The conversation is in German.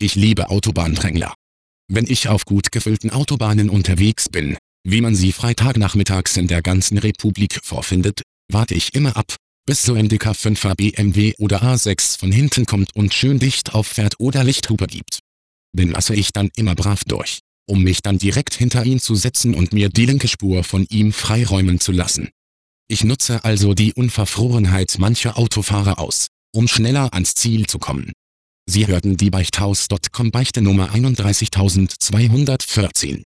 Ich liebe Autobahndrängler. Wenn ich auf gut gefüllten Autobahnen unterwegs bin, wie man sie Freitagnachmittags in der ganzen Republik vorfindet, warte ich immer ab, bis so ein dicker 5er BMW oder A6 von hinten kommt und schön dicht auffährt oder Lichthupe gibt. Den lasse ich dann immer brav durch, um mich dann direkt hinter ihn zu setzen und mir die linke Spur von ihm freiräumen zu lassen. Ich nutze also die Unverfrorenheit mancher Autofahrer aus, um schneller ans Ziel zu kommen. Sie hörten die Beichthaus.com Beichte Nummer 31214.